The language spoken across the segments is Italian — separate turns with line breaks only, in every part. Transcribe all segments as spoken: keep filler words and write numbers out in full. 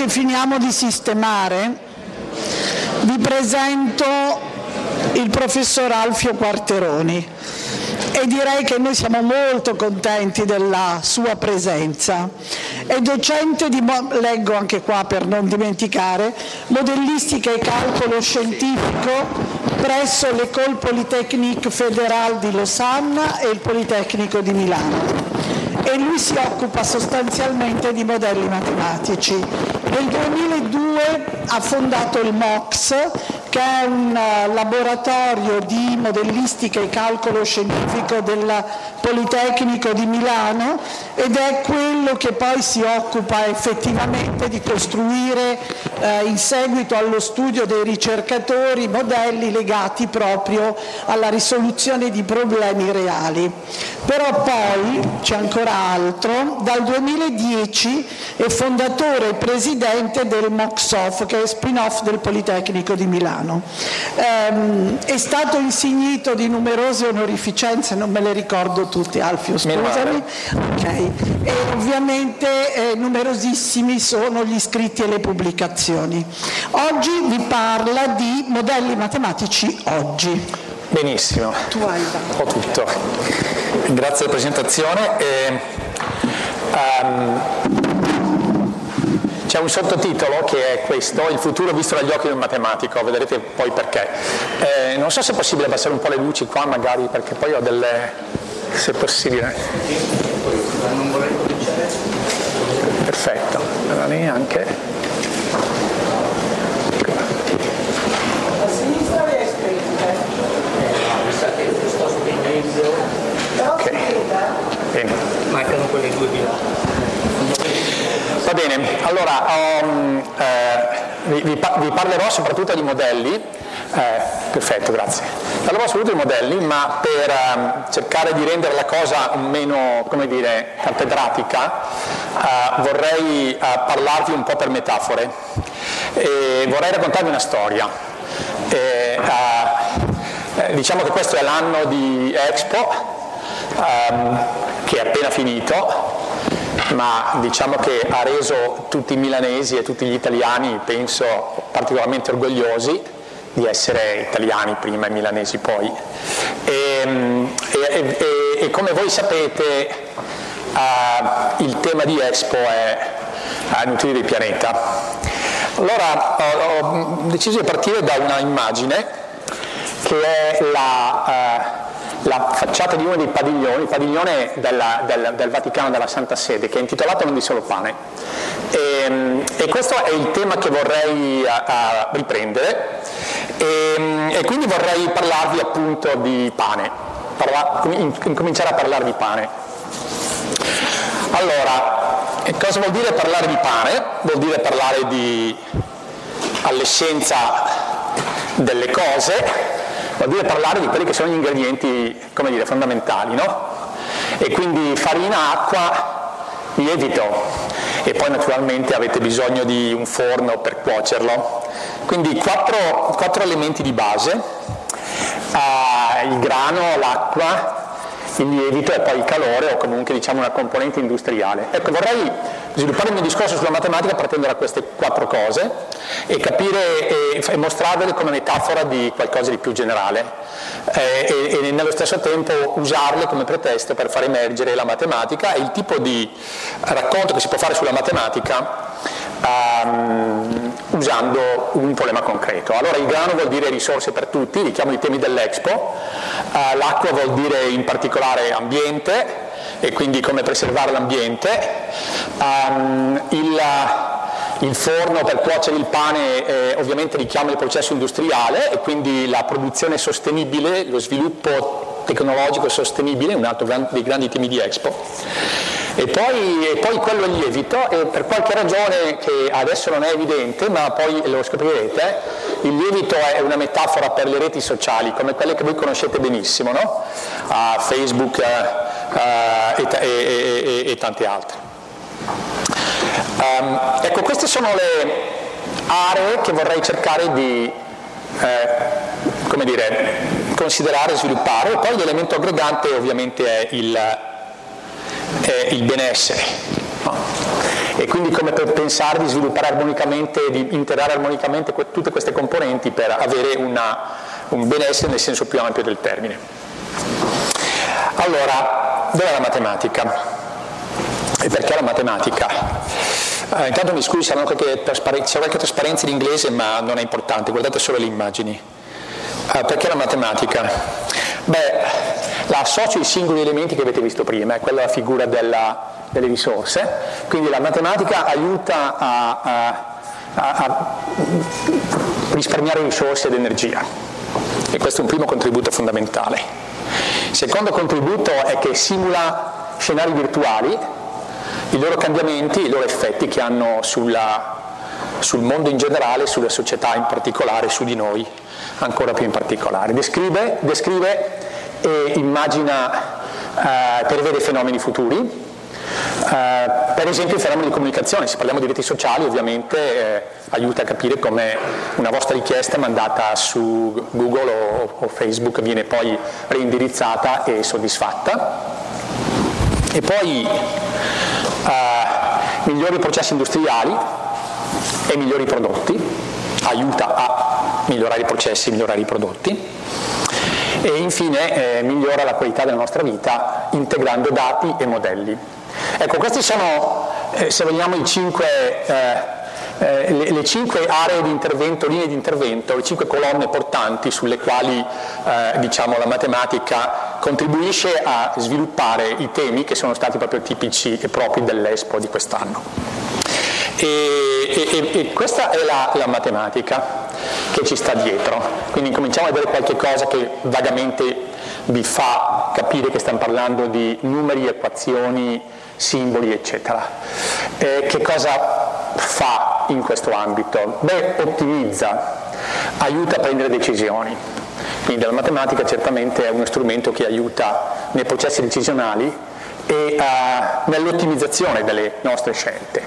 che finiamo di sistemare, vi presento il professor Alfio Quarteroni e direi che noi siamo molto contenti della sua presenza. È docente di, leggo anche qua per non dimenticare, modellistica e calcolo scientifico presso l'École Polytechnique Fédérale di Losanna e il Politecnico di Milano. E lui si occupa sostanzialmente di modelli matematici. Nel duemiladue ha fondato il M O X, che è un laboratorio di modellistica e calcolo scientifico del Politecnico di Milano, ed è quello che poi si occupa effettivamente di costruire eh, in seguito allo studio dei ricercatori modelli legati proprio alla risoluzione di problemi reali. Però poi c'è ancora altro: dal duemiladieci è fondatore e presidente del M O X O F, che è spin-off del Politecnico di Milano. Ehm, è stato insignito di numerose onorificenze, non me le ricordo tutte, Alfio, scusami. Okay. E ovviamente eh, numerosissimi sono gli iscritti e le pubblicazioni. Oggi vi parla di modelli matematici oggi.
Benissimo,
Tu hai
ho tutto. Grazie della presentazione. E, um, c'è un sottotitolo che è questo: il futuro visto dagli occhi del matematico, vedrete poi perché. Eh, non so se è possibile abbassare un po' le luci qua, magari, perché poi ho delle... se è possibile. Perfetto, allora lì anche.
A sinistra le scritte.
Ok, bene.
Mancano quelle due di là.
Va bene, allora um, eh, vi, vi, vi parlerò soprattutto di modelli, eh, perfetto, grazie. Parlerò soprattutto di modelli, ma per um, cercare di rendere la cosa meno, come dire, cattedratica, uh, vorrei uh, parlarvi un po' per metafore e vorrei raccontarvi una storia. E, uh, eh, diciamo che questo è l'anno di Expo, um, che è appena finito, ma diciamo che ha reso tutti i milanesi e tutti gli italiani, penso, particolarmente orgogliosi di essere italiani prima e milanesi poi. E, e, e, e come voi sapete, uh, il tema di Expo è uh, nutrire il pianeta. Allora ho, ho deciso di partire da una immagine che è la... Uh, la facciata di uno dei padiglioni, il padiglione della, del, del Vaticano, della Santa Sede, che è intitolato Non di solo pane. E, e questo è il tema che vorrei a, a riprendere, e, e quindi vorrei parlarvi appunto di pane, Parla, incominciare a parlare di pane. Allora, cosa vuol dire parlare di pane? Vuol dire parlare di all'essenza delle cose, vuol dire parlare di quelli che sono gli ingredienti, come dire, fondamentali, no? E quindi farina, acqua, lievito, e poi naturalmente avete bisogno di un forno per cuocerlo. Quindi quattro, quattro elementi di base: uh, il grano, l'acqua, il lievito e poi il calore, o comunque diciamo una componente industriale. Ecco, vorrei sviluppare il mio discorso sulla matematica partendo da queste quattro cose e capire e, e mostrarvele come metafora di qualcosa di più generale, eh, e, e nello stesso tempo usarle come pretesto per far emergere la matematica e il tipo di racconto che si può fare sulla matematica um, usando un problema concreto. Allora, il grano vuol dire risorse per tutti, richiamo i temi dell'Expo, uh, l'acqua vuol dire in particolare ambiente e quindi come preservare l'ambiente, um, il, il forno per cuocere il pane eh, ovviamente richiama il processo industriale e quindi la produzione sostenibile, lo sviluppo tecnologico sostenibile, un altro gran, dei grandi temi di Expo. E poi, e poi quello è il lievito, e per qualche ragione che adesso non è evidente, ma poi lo scoprirete, il lievito è una metafora per le reti sociali, come quelle che voi conoscete benissimo, no? Uh, Facebook uh, uh, e, e, e, e tante altre. Um, ecco, queste sono le aree che vorrei cercare di eh, come dire, considerare e sviluppare, e poi l'elemento aggregante ovviamente è il, è il benessere, no? e quindi come per pensare di sviluppare armonicamente, di integrare armonicamente que- tutte queste componenti per avere una, un benessere nel senso più ampio del termine. Allora, dov'è la matematica? E perché la matematica? Eh, intanto mi scusi, c'è qualche, trasparen- c'è qualche trasparenza in inglese, ma non è importante, guardate solo le immagini. Eh, perché la matematica? Beh, la associo ai singoli elementi che avete visto prima, è quella la figura della, delle risorse, quindi la matematica aiuta a, a, a, a risparmiare risorse ed energia, e questo è un primo contributo fondamentale. Il secondo contributo è che simula scenari virtuali, i loro cambiamenti, i loro effetti che hanno sulla, sul mondo in generale, sulla società in particolare, su di noi ancora più in particolare. Descrive, descrive e immagina, eh, prevede fenomeni futuri, eh, per esempio i fenomeni di comunicazione. Se parliamo di reti sociali, ovviamente eh, aiuta a capire come una vostra richiesta mandata su Google o, o Facebook viene poi reindirizzata e soddisfatta. E poi eh, migliori processi industriali e migliori prodotti, aiuta a migliorare i processi, migliorare i prodotti, e infine eh, migliora la qualità della nostra vita integrando dati e modelli. Ecco, questi sono, eh, se vogliamo, i cinque, eh, eh, le, le cinque aree di intervento, linee di intervento, le cinque colonne portanti sulle quali eh, diciamo, la matematica contribuisce a sviluppare i temi che sono stati proprio tipici e propri dell'Expo di quest'anno. E, e, e questa è la, la matematica che ci sta dietro, quindi cominciamo a vedere qualche cosa che vagamente vi fa capire che stiamo parlando di numeri, equazioni, simboli, eccetera. Eh, che cosa fa in questo ambito? Beh, ottimizza, aiuta a prendere decisioni. Quindi la matematica certamente è uno strumento che aiuta nei processi decisionali e uh, nell'ottimizzazione delle nostre scelte.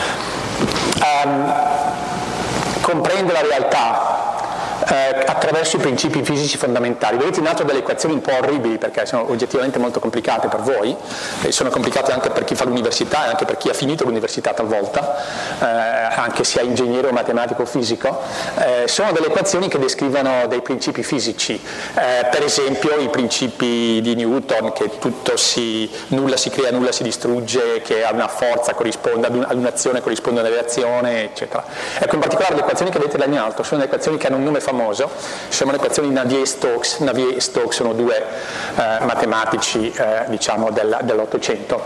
Um, comprende la realtà eh, attraverso i principi fisici fondamentali. Vedete in alto delle equazioni un po' orribili perché sono oggettivamente molto complicate per voi, e sono complicate anche per chi fa l'università e anche per chi ha finito l'università talvolta, eh, anche sia ingegnere o matematico o fisico. Eh, sono delle equazioni che descrivono dei principi fisici, eh, per esempio i principi di Newton, che tutto si, nulla si crea, nulla si distrugge, che a una forza corrisponde, ad, un, ad un'azione corrisponde una reazione, eccetera. Ecco, in particolare le equazioni che vedete là in alto sono le equazioni che hanno un nome famoso, sono le equazioni di Navier-Stokes. Navier e Stokes sono due eh, matematici eh, diciamo del, dell'Ottocento,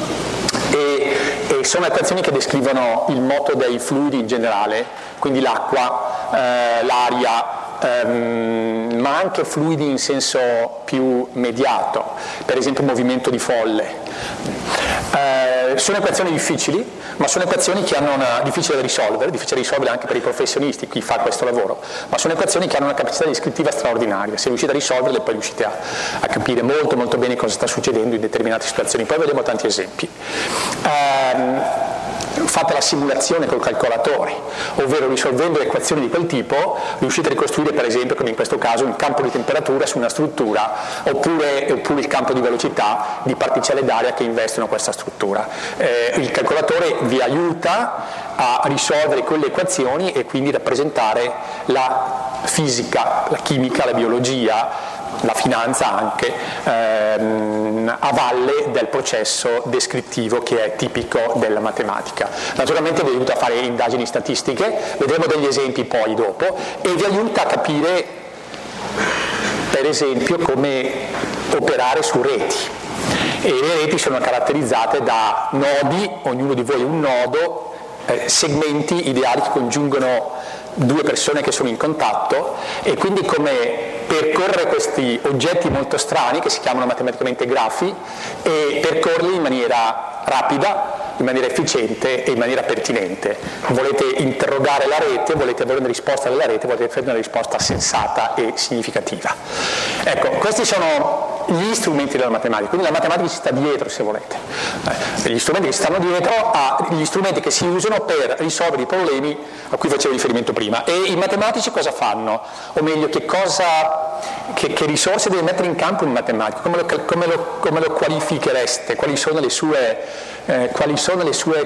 e, e sono equazioni che descrivono il moto dei fluidi in generale, quindi l'acqua, eh, l'aria, ehm, ma anche fluidi in senso più mediato, per esempio movimento di folle. Eh, sono equazioni difficili, ma sono equazioni che hanno una, difficile da risolvere, difficile da risolvere anche per i professionisti, chi fa questo lavoro, ma sono equazioni che hanno una capacità descrittiva straordinaria. Se riuscite a risolverle poi riuscite a, a capire molto molto bene cosa sta succedendo in determinate situazioni. Poi vediamo tanti esempi. Eh, fate la simulazione col calcolatore, ovvero risolvendo equazioni di quel tipo riuscite a ricostruire, per esempio, come in questo caso, un campo di temperatura su una struttura, oppure, oppure il campo di velocità di particelle d'aria che investono questa struttura. Eh, il calcolatore vi aiuta a risolvere quelle equazioni e quindi rappresentare la fisica, la chimica, la biologia, la finanza anche, ehm, a valle del processo descrittivo che è tipico della matematica. Naturalmente vi aiuta a fare indagini statistiche, vedremo degli esempi poi dopo, e vi aiuta a capire, per esempio, come operare su reti. E le reti sono caratterizzate da nodi, ognuno di voi è un nodo, eh, segmenti ideali che congiungono due persone che sono in contatto, e quindi come percorrere questi oggetti molto strani che si chiamano matematicamente grafi, e percorrerli in maniera rapida, in maniera efficiente e in maniera pertinente. Volete interrogare la rete, volete avere una risposta dalla rete, volete avere una risposta sensata e significativa. Ecco, questi sono gli strumenti della matematica, quindi la matematica ci sta dietro, se volete. Eh, gli strumenti che stanno dietro agli strumenti che si usano per risolvere i problemi a cui facevo riferimento prima. E i matematici cosa fanno? O meglio, che cosa, che, che risorse deve mettere in campo un matematico? Come lo, come lo, come lo qualifichereste? Quali sono le sue, eh, quali sono le sue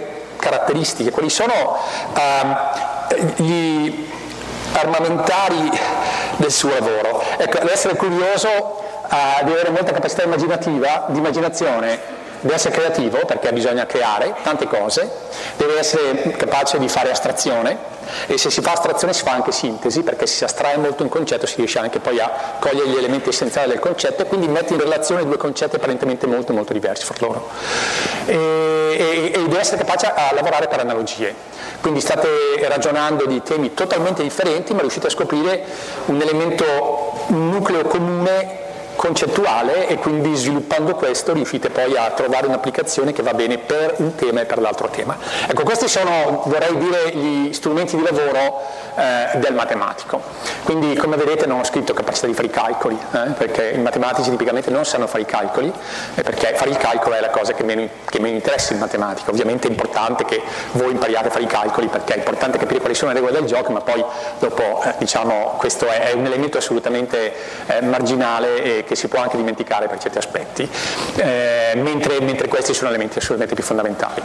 caratteristiche, quali sono uh, gli armamentari del suo lavoro. Ecco, deve essere curioso, uh, di avere molta capacità immaginativa, di immaginazione, deve essere creativo perché bisogna creare tante cose, deve essere capace di fare astrazione, e se si fa astrazione si fa anche sintesi, perché se si astrae molto un concetto si riesce anche poi a cogliere gli elementi essenziali del concetto e quindi mette in relazione due concetti apparentemente molto molto diversi fra loro, e, e, e deve essere capace a lavorare per analogie, quindi state ragionando di temi totalmente differenti ma riuscite a scoprire un elemento, un nucleo comune concettuale, e quindi sviluppando questo riuscite poi a trovare un'applicazione che va bene per un tema e per l'altro tema. Ecco, questi sono, vorrei dire, gli strumenti di lavoro eh, del matematico. Quindi, come vedete, non ho scritto capacità di fare i calcoli, eh, perché i matematici tipicamente non sanno fare i calcoli, eh, perché fare il calcolo è la cosa che meno, che meno interessa il matematico. Ovviamente è importante che voi impariate a fare i calcoli, perché è importante capire quali sono le regole del gioco, ma poi dopo, eh, diciamo, questo è, è un elemento assolutamente eh, marginale e che si può anche dimenticare per certi aspetti, eh, mentre, mentre questi sono elementi assolutamente più fondamentali.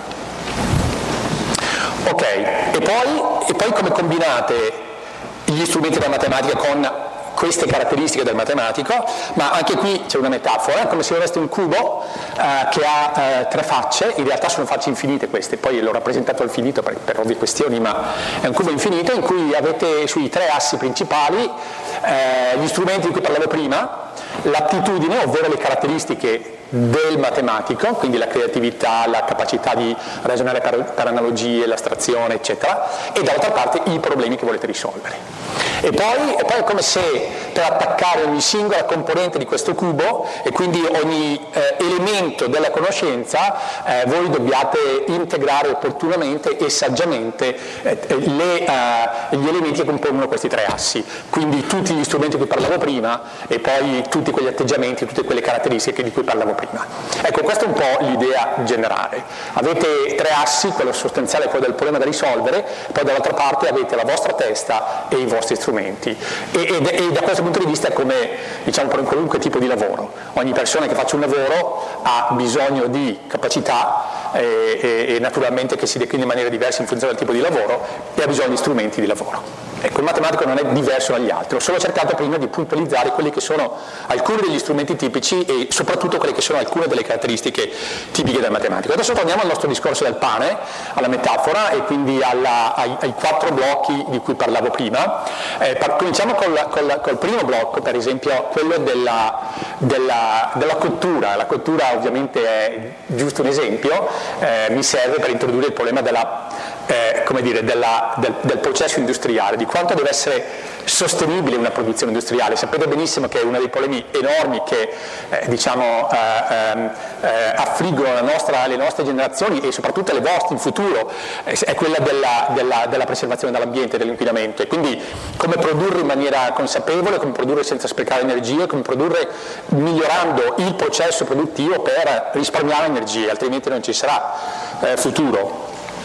Ok, e poi, e poi come combinate gli strumenti della matematica con queste caratteristiche del matematico? Ma anche qui c'è una metafora, come se aveste un cubo eh, che ha eh, tre facce, in realtà sono facce infinite queste, poi l'ho rappresentato al finito per, per ovvie questioni, ma è un cubo infinito in cui avete sui tre assi principali eh, gli strumenti di cui parlavo prima, l'attitudine, ovvero le caratteristiche del matematico, quindi la creatività, la capacità di ragionare per, per analogie, l'astrazione, eccetera, e dall'altra parte i problemi che volete risolvere. E poi, e poi è come se per attaccare ogni singola componente di questo cubo, e quindi ogni eh, elemento della conoscenza, eh, voi dobbiate integrare opportunamente e saggiamente eh, le, eh, gli elementi che compongono questi tre assi, quindi tutti gli strumenti di cui parlavo prima e poi tutti quegli atteggiamenti, tutte quelle caratteristiche di cui parlavo prima. Ecco, questa è un po' l'idea generale. Avete tre assi, quello sostanziale è quello del problema da risolvere, poi dall'altra parte avete la vostra testa e i vostri strumenti. E, e, e da questo punto di vista è come, diciamo, per qualunque tipo di lavoro. Ogni persona che faccia un lavoro ha bisogno di capacità e, e, e naturalmente che si declina in maniera diversa in funzione del tipo di lavoro, e ha bisogno di strumenti di lavoro. Ecco, il matematico non è diverso dagli altri, ho solo cercato prima di puntualizzare quelli che sono alcuni degli strumenti tipici e soprattutto quelle che sono alcune delle caratteristiche tipiche del matematico. Adesso torniamo al nostro discorso del pane, alla metafora e quindi alla, ai, ai quattro blocchi di cui parlavo prima. Eh, par- cominciamo col, col, col primo blocco, per esempio quello della, della, della cottura. La cottura ovviamente è giusto un esempio, eh, mi serve per introdurre il problema della Eh, come dire, della, del, del processo industriale, di quanto deve essere sostenibile una produzione industriale. Sapete benissimo che uno dei problemi enormi che eh, diciamo, eh, eh, affliggono la nostra, le nostre generazioni e soprattutto le vostre in futuro eh, è quella della, della, della preservazione dell'ambiente e dell'inquinamento, e quindi come produrre in maniera consapevole, come produrre senza sprecare energie, come produrre migliorando il processo produttivo per risparmiare energie, altrimenti non ci sarà eh, futuro.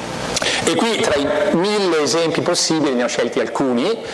E qui tra i mille esempi possibili ne ho scelti alcuni eh,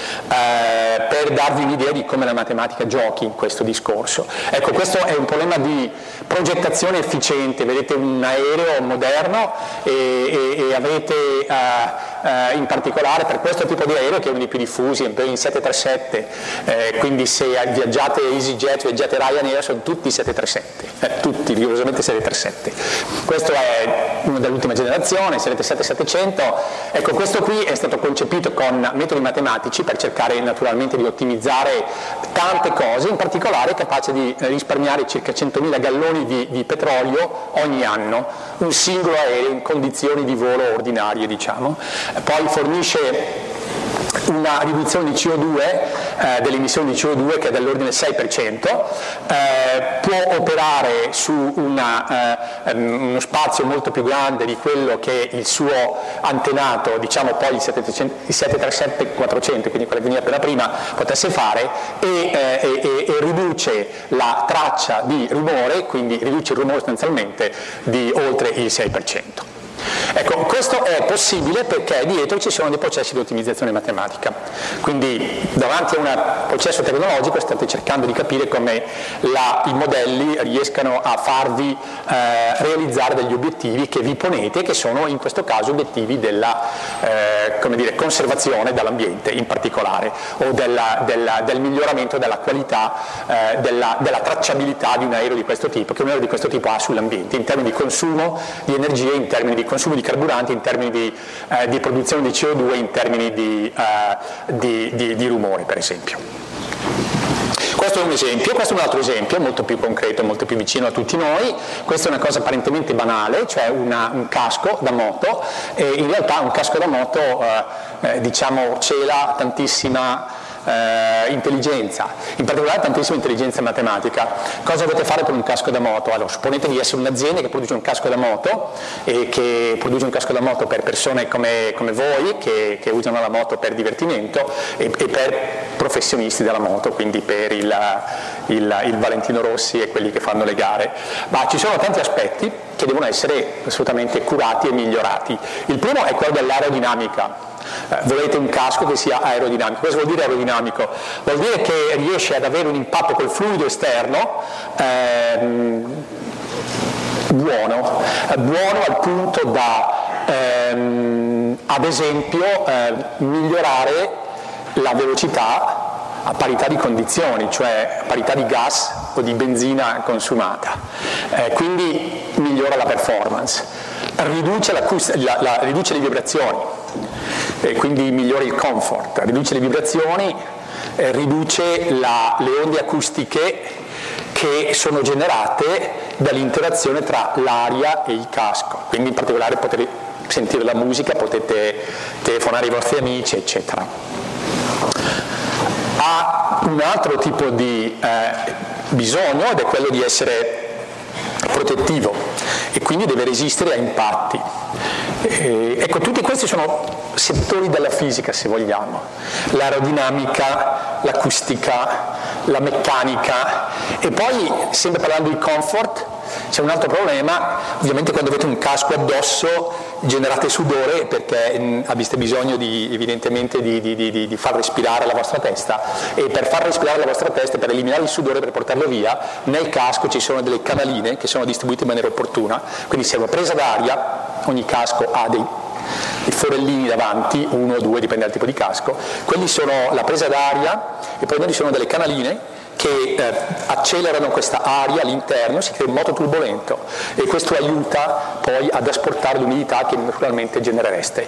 per darvi un'idea di come la matematica giochi in questo discorso. Ecco, questo è un problema di progettazione efficiente. Vedete un aereo moderno e, e, e avete eh, eh, in particolare per questo tipo di aereo, che è uno dei più diffusi, è un sette tre sette, eh, quindi se viaggiate EasyJet, viaggiate Ryanair, sono tutti sette tre sette, eh, tutti rigorosamente sette tre sette. Questo è uno dell'ultima generazione, se avete sette settecento. Ecco, questo qui è stato concepito con metodi matematici per cercare naturalmente di ottimizzare tante cose, in particolare è capace di risparmiare circa centomila galloni di, di petrolio ogni anno, un singolo aereo in condizioni di volo ordinarie, diciamo. Poi fornisce una riduzione di C O due, eh, delle emissioni di C O due che è dell'ordine del sei per cento, eh, può operare su una, eh, uno spazio molto più grande di quello che il suo antenato, diciamo poi il sette tre sette quattrocento, quindi quello che veniva appena prima, potesse fare, e, eh, e, e riduce la traccia di rumore, quindi riduce il rumore sostanzialmente di oltre il sei per cento. Ecco, questo è possibile perché dietro ci sono dei processi di ottimizzazione matematica, quindi davanti a un processo tecnologico state cercando di capire come la, i modelli riescano a farvi eh, realizzare degli obiettivi che vi ponete, che sono in questo caso obiettivi della eh, come dire, conservazione dell'ambiente in particolare, o della, della, del miglioramento della qualità, eh, della, della tracciabilità di un aereo di questo tipo, che un aereo di questo tipo ha sull'ambiente, in termini di consumo di energia, in termini di consumo di carburanti, in termini di, eh, di produzione di C O due, in termini di, eh, di, di, di rumore, per esempio. Questo è un esempio, questo è un altro esempio, molto più concreto, molto più vicino a tutti noi. Questa è una cosa apparentemente banale, cioè una, un casco da moto, e in realtà un casco da moto eh, eh, diciamo cela tantissima Eh, intelligenza, in particolare tantissima intelligenza matematica. Cosa dovete fare per un casco da moto? Allora, supponete di essere un'azienda che produce un casco da moto e che produce un casco da moto per persone come, come voi che, che usano la moto per divertimento e, e per professionisti della moto, quindi per il, il, il Valentino Rossi e quelli che fanno le gare. Ma ci sono tanti aspetti che devono essere assolutamente curati e migliorati. Il primo è quello dell'aerodinamica. Eh, volete un casco che sia aerodinamico. Cosa vuol dire aerodinamico? Vuol dire che riesce ad avere un impatto col fluido esterno ehm, buono, eh, buono al punto da ehm, ad esempio eh, migliorare la velocità a parità di condizioni, cioè a parità di gas o di benzina consumata, eh, quindi migliora la performance, riduce, la, la, riduce le vibrazioni, e quindi migliora il comfort, riduce le vibrazioni, eh, riduce la, le onde acustiche che sono generate dall'interazione tra l'aria e il casco, quindi in particolare potete sentire la musica, potete telefonare ai vostri amici, eccetera. Ha un altro tipo di eh, bisogno, ed è quello di essere protettivo, e quindi deve resistere a impatti. Eh, ecco, tutti questi sono settori della fisica, se vogliamo: l'aerodinamica, l'acustica, la meccanica. E poi, sempre parlando di comfort, c'è un altro problema: ovviamente quando avete un casco addosso generate sudore perché mh, avete bisogno di, evidentemente di, di, di, di far respirare la vostra testa, e per far respirare la vostra testa, per eliminare il sudore, per portarlo via, nel casco ci sono delle canaline che sono distribuite in maniera opportuna, quindi se è una presa d'aria, ogni casco ha dei, dei forellini davanti, uno o due, dipende dal tipo di casco, quelli sono la presa d'aria, e poi ci sono delle canaline che eh, accelerano questa aria all'interno, si crea un moto turbolento, e questo aiuta poi ad asportare l'umidità che naturalmente generereste.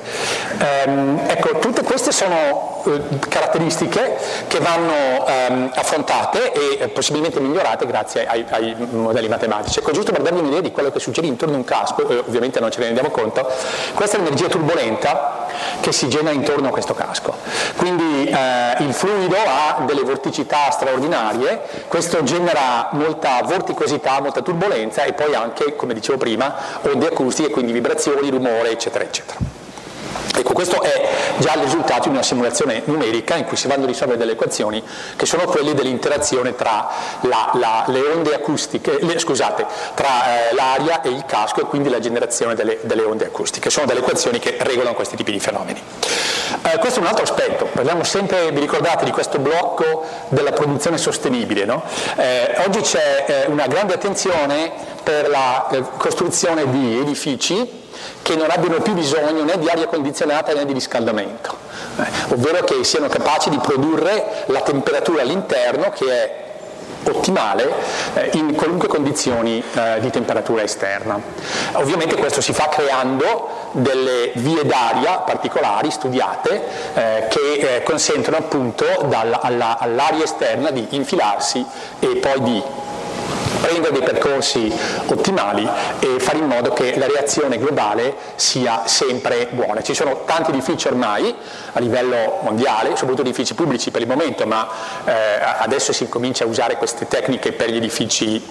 Ehm, ecco, tutte queste sono eh, caratteristiche che vanno ehm, affrontate e eh, possibilmente migliorate grazie ai, ai modelli matematici. Ecco, giusto per darvi un'idea di quello che succede intorno a un casco, eh, ovviamente non ce ne rendiamo conto, questa è l'energia turbolenta che si genera intorno a questo casco. Quindi eh, il fluido ha delle vorticità straordinarie, questo genera molta vorticosità, molta turbolenza, e poi anche, come dicevo prima, onde acustiche, quindi vibrazioni, rumore, eccetera, eccetera. Ecco, questo è già il risultato di una simulazione numerica in cui si vanno a risolvere delle equazioni che sono quelle dell'interazione tra la, la, le onde acustiche, le, scusate, tra eh, l'aria e il casco, e quindi la generazione delle, delle onde acustiche. Sono delle equazioni che regolano questi tipi di fenomeni. Eh, questo è un altro aspetto. Parliamo sempre, vi ricordate, di questo blocco della produzione sostenibile, no? Eh, oggi c'è eh, una grande attenzione per la eh, costruzione di edifici che non abbiano più bisogno né di aria condizionata né di riscaldamento, eh, ovvero che siano capaci di produrre la temperatura all'interno che è ottimale eh, in qualunque condizioni eh, di temperatura esterna. Ovviamente questo si fa creando delle vie d'aria particolari, studiate, eh, che eh, consentono appunto dalla, alla, all'aria esterna di infilarsi e poi di prendere dei percorsi ottimali e fare in modo che la reazione globale sia sempre buona. Ci sono tanti edifici ormai a livello mondiale, soprattutto edifici pubblici per il momento, ma eh, adesso si comincia a usare queste tecniche per gli edifici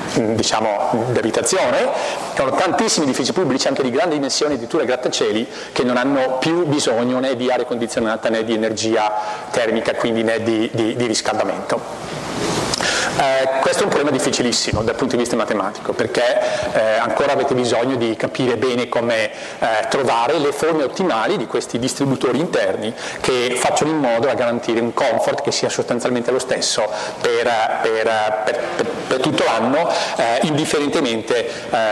diciamo di abitazione. Ci sono tantissimi edifici pubblici, anche di grandi dimensioni, addirittura grattacieli, che non hanno più bisogno né di aria condizionata né di energia termica, quindi né di, di, di riscaldamento. Eh, questo è un problema difficilissimo dal punto di vista matematico, perché eh, ancora avete bisogno di capire bene come eh, trovare le forme ottimali di questi distributori interni che facciano in modo da garantire un comfort che sia sostanzialmente lo stesso per, per, per, per, per tutto l'anno, eh, indifferentemente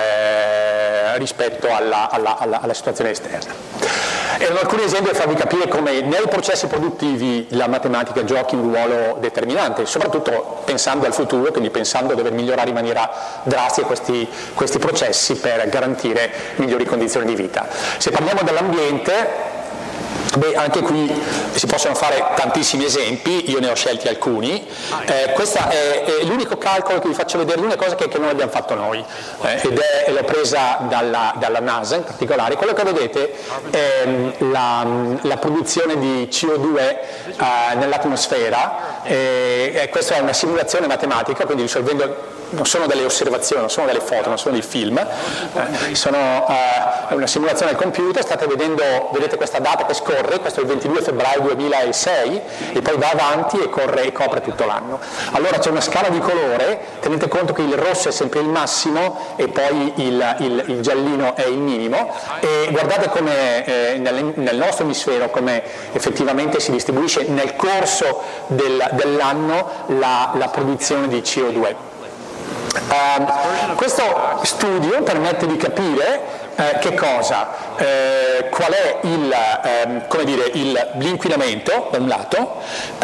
eh, rispetto alla, alla, alla, alla situazione esterna. Erano alcuni esempi per farvi capire come nei processi produttivi la matematica giochi un ruolo determinante, soprattutto pensando al futuro, quindi pensando a dover migliorare in maniera drastica questi, questi processi per garantire migliori condizioni di vita. Se parliamo dell'ambiente, beh, anche qui si possono fare tantissimi esempi, io ne ho scelti alcuni. Eh, questo è, è l'unico calcolo che vi faccio vedere, l'unica cosa che, che non abbiamo fatto noi, eh, ed è, l'ho presa dalla, dalla NASA in particolare. Quello che vedete è la, la produzione di C O due eh, nell'atmosfera, e, e questa è una simulazione matematica, quindi risolvendo, non sono delle osservazioni, non sono delle foto, non sono dei film, eh, sono eh, una simulazione al computer. State vedendo, vedete questa data che scorre, questo è il ventidue febbraio duemilasei, e poi va avanti e corre e copre tutto l'anno. Allora c'è una scala di colore, tenete conto che il rosso è sempre il massimo e poi il, il, il giallino è il minimo, e guardate come eh, nel, nel nostro emisfero come effettivamente si distribuisce nel corso del, dell'anno la, la produzione di C O due. Uh, questo studio permette di capire eh, che cosa, eh, qual è il, eh, come dire, il, l'inquinamento da un lato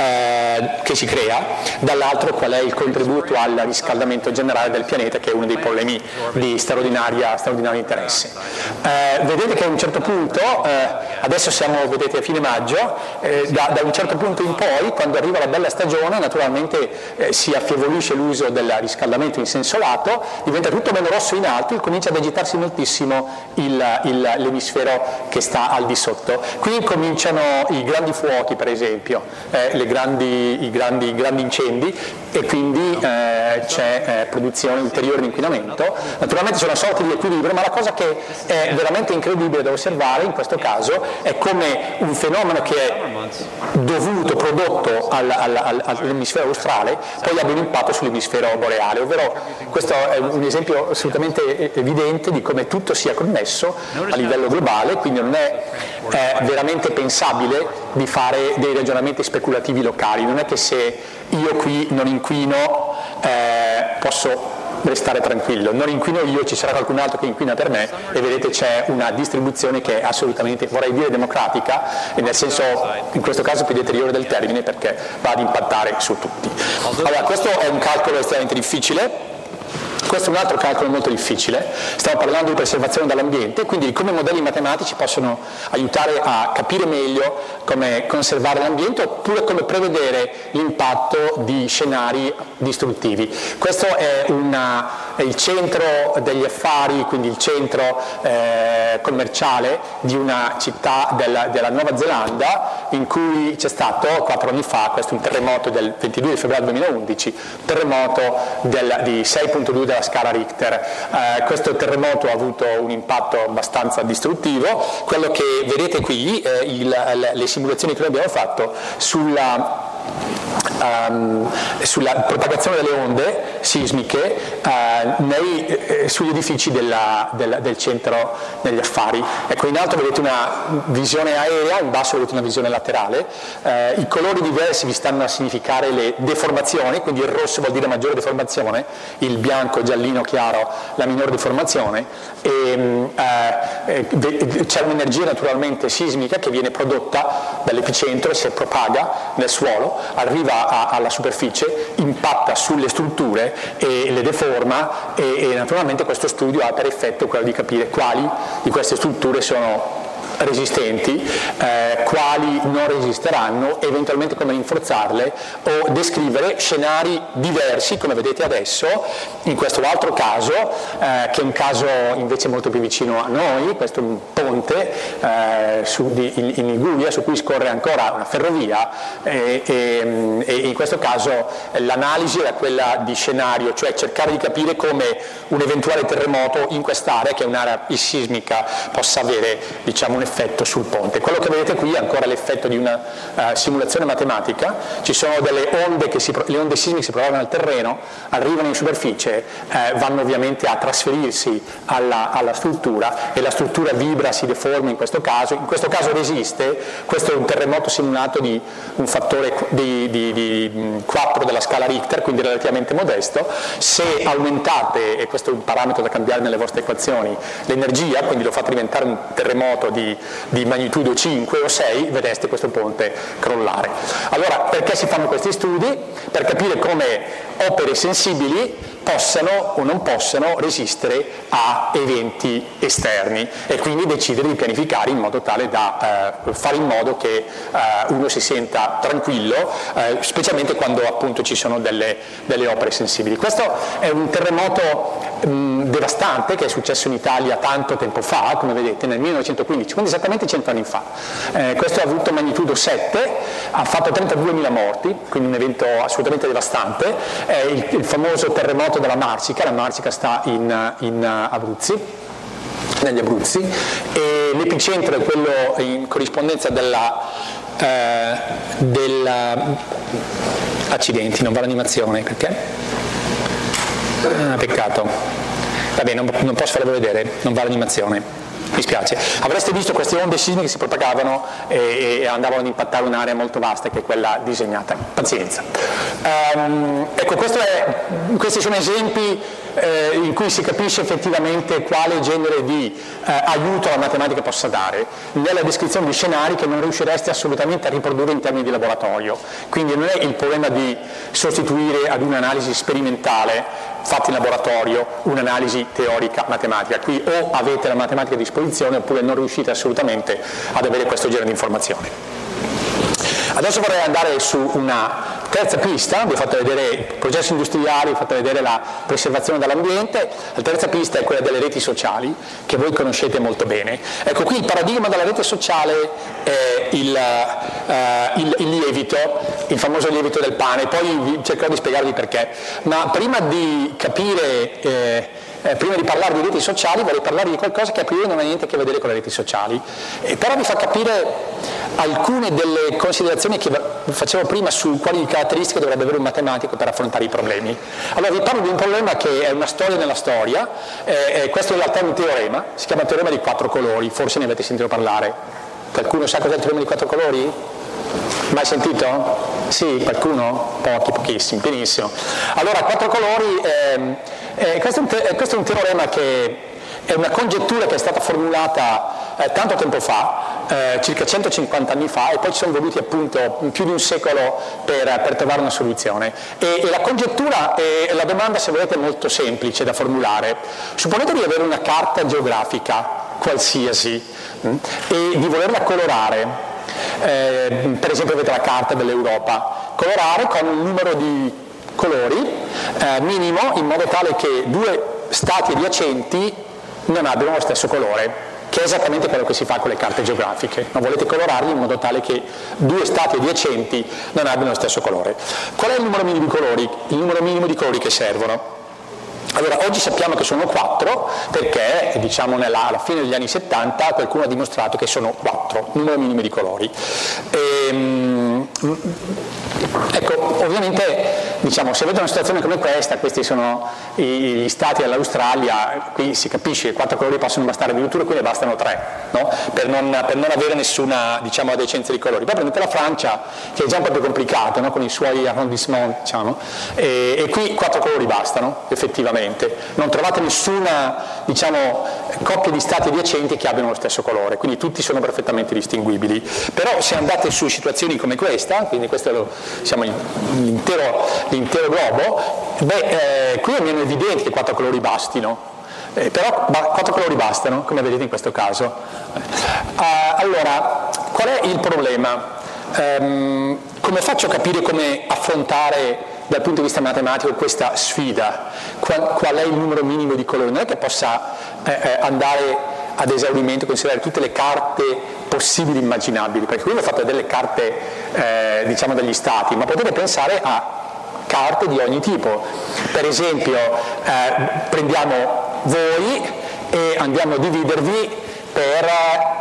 eh, che si crea, dall'altro qual è il contributo al riscaldamento generale del pianeta, che è uno dei problemi di straordinaria, straordinario interesse. Eh, vedete che a un certo punto, eh, adesso siamo, vedete, a fine maggio, eh, da, da un certo punto in poi, quando arriva la bella stagione, naturalmente eh, si affievolisce l'uso del riscaldamento in senso lato, diventa tutto bello rosso in alto e comincia ad agitarsi moltissimo il, il, l'emisfero che sta al di sotto. Qui cominciano i grandi fuochi, per esempio, eh, le grandi, i, grandi, i grandi incendi, e quindi eh, c'è eh, produzione ulteriore di inquinamento. Naturalmente c'è una sorta di equilibrio, ma la cosa che è veramente incredibile da osservare in questo caso è come un fenomeno che è dovuto, prodotto al, al, al, all'emisfero australe, poi abbia un impatto sull'emisfero boreale, ovvero questo è un esempio assolutamente evidente di come tutto sia connesso a livello globale, quindi non è eh, veramente pensabile di fare dei ragionamenti speculativi locali. Non è che se io qui non inquino eh, posso restare tranquillo, non inquino io, ci sarà qualcun altro che inquina per me, e vedete c'è una distribuzione che è assolutamente, vorrei dire, democratica, e nel senso, in questo caso più deteriore del termine, perché va ad impattare su tutti. Allora, questo è un calcolo estremamente difficile. Questo è un altro calcolo molto difficile, stiamo parlando di preservazione dall'ambiente, quindi di come i modelli matematici possono aiutare a capire meglio come conservare l'ambiente, oppure come prevedere l'impatto di scenari distruttivi. Questo è, una, è il centro degli affari, quindi il centro eh, commerciale di una città della, della Nuova Zelanda, in cui c'è stato quattro anni fa questo un terremoto del ventidue febbraio duemilaundici, terremoto del, di sei virgola due della scala Richter. Eh, questo terremoto ha avuto un impatto abbastanza distruttivo. Quello che vedete qui è il, le, le simulazioni che noi abbiamo fatto sulla Um, sulla propagazione delle onde sismiche uh, nei, eh, sugli edifici della, della, del centro degli affari. Ecco, in alto vedete una visione aerea, in basso vedete una visione laterale. Uh, i colori diversi vi stanno a significare le deformazioni, quindi il rosso vuol dire maggiore deformazione, il bianco, giallino chiaro la minore deformazione, e um, uh, c'è un'energia naturalmente sismica che viene prodotta dall'epicentro e si propaga nel suolo, arriva a, alla superficie, impatta sulle strutture e le deforma, e, e naturalmente questo studio ha per effetto quello di capire quali di queste strutture sono resistenti, eh, quali non resisteranno, eventualmente come rinforzarle o descrivere scenari diversi, come vedete adesso in questo altro caso, eh, che è un caso invece molto più vicino a noi. Questo è un ponte eh, su, di, in, in Liguria, su cui scorre ancora una ferrovia, e, e, e in questo caso l'analisi era quella di scenario, cioè cercare di capire come un eventuale terremoto in quest'area, che è un'area sismica, possa avere, diciamo, diciamo, un effetto sul ponte. Quello che vedete qui è ancora l'effetto di una uh, simulazione matematica, ci sono delle onde, che si, le onde sismiche si provano al terreno, arrivano in superficie, eh, vanno ovviamente a trasferirsi alla, alla struttura e la struttura vibra, si deforma in questo caso, in questo caso resiste. Questo è un terremoto simulato di un fattore di, di, di quattro della scala Richter, quindi relativamente modesto. Se aumentate, e questo è un parametro da cambiare nelle vostre equazioni, l'energia, quindi lo fate diventare un terremoto di, di magnitudo cinque o sei, vedreste questo ponte crollare. Allora, perché si fanno questi studi? Per capire come opere sensibili possano o non possano resistere a eventi esterni e quindi decidere di pianificare in modo tale da eh, fare in modo che eh, uno si senta tranquillo, eh, specialmente quando appunto ci sono delle, delle opere sensibili. Questo è un terremoto mh, devastante che è successo in Italia tanto tempo fa, come vedete nel millenovecentoquindici, quindi esattamente cento anni fa. Eh, questo ha avuto magnitudo sette, ha fatto trentaduemila morti, quindi un evento assolutamente devastante. È il, il famoso terremoto della Marsica, la Marsica sta in, in Abruzzi, negli Abruzzi, e l'epicentro è quello in corrispondenza della, eh, della accidenti, non va l'animazione, perché? Ah, peccato, vabbè, non, non posso farlo vedere, non va l'animazione. Mi spiace. Avreste visto queste onde sismiche che si propagavano e, e andavano ad impattare un'area molto vasta che è quella disegnata. Pazienza. Um, ecco, questo è, questi sono esempi eh, in cui si capisce effettivamente quale genere di eh, aiuto la matematica possa dare nella descrizione di scenari che non riuscireste assolutamente a riprodurre in termini di laboratorio. Quindi non è il problema di sostituire ad un'analisi sperimentale fatta in laboratorio un'analisi teorica matematica. Qui o avete la matematica a disposizione oppure non riuscite assolutamente ad avere questo genere di informazioni. Adesso vorrei andare su una terza pista, vi ho fatto vedere i processi industriali, vi ho fatto vedere la preservazione dell'ambiente. La terza pista è quella delle reti sociali, che voi conoscete molto bene. Ecco, qui il paradigma della rete sociale è il, uh, il, il lievito, il famoso lievito del pane, poi vi cercherò di spiegarvi perché. Ma prima di capire... Eh, Eh, prima di parlare di reti sociali vorrei parlare di qualcosa che a priori non ha niente a che vedere con le reti sociali, eh, però vi fa capire alcune delle considerazioni che facevo prima su quali caratteristiche dovrebbe avere un matematico per affrontare i problemi. Allora vi parlo di un problema che è una storia nella storia, eh, eh, questo in realtà è un teorema, si chiama teorema di quattro colori, forse ne avete sentito parlare. Qualcuno sa cos'è il teorema di quattro colori? Mai sentito? Sì, qualcuno? Pochi, pochissimi, benissimo. Allora, quattro colori, ehm, eh, questo, è un te- questo è un teorema che è una congettura che è stata formulata eh, tanto tempo fa, eh, circa centocinquanta anni fa, e poi ci sono voluti appunto più di un secolo per, per trovare una soluzione. E, e la congettura e la domanda, se volete, è molto semplice da formulare. Supponete di avere una carta geografica qualsiasi mh, e di volerla colorare. Eh, per esempio avete la carta dell'Europa, colorare con un numero di colori eh, minimo, in modo tale che due stati adiacenti non abbiano lo stesso colore, che è esattamente quello che si fa con le carte geografiche. Non volete colorarli in modo tale che due stati adiacenti non abbiano lo stesso colore. Qual è il numero minimo di colori? Il numero minimo di colori che servono? Allora, oggi sappiamo che sono quattro, perché diciamo nella, alla fine degli anni settanta qualcuno ha dimostrato che sono quattro, numero minimo di colori. E, ecco, ovviamente diciamo, se avete una situazione come questa, questi sono gli stati dell'Australia, qui si capisce che quattro colori possono bastare, addirittura qui ne bastano tre, no? per, non, per non avere nessuna, diciamo, adecenza di colori. Poi prendete la Francia, che è già un po' più complicato, no? Con i suoi arrondissement, diciamo, e, e qui quattro colori bastano, effettivamente. Non trovate nessuna, diciamo, coppia di stati adiacenti che abbiano lo stesso colore, quindi tutti sono perfettamente distinguibili. Però se andate su situazioni come questa, quindi questo è lo, diciamo, l'intero, l'intero globo, beh, eh, qui è meno evidente che quattro colori bastino, eh, però ba- quattro colori bastano, come vedete in questo caso. Uh, allora, qual è il problema? Um, come faccio a capire come affrontare dal punto di vista matematico questa sfida? Qual, qual è il numero minimo di colori? Non è che possa eh, eh, andare ad esaurimento, considerare tutte le carte possibili e immaginabili, perché qui vi ho fatto delle carte eh, diciamo degli stati, ma potete pensare a carte di ogni tipo. Per esempio eh, prendiamo voi e andiamo a dividervi per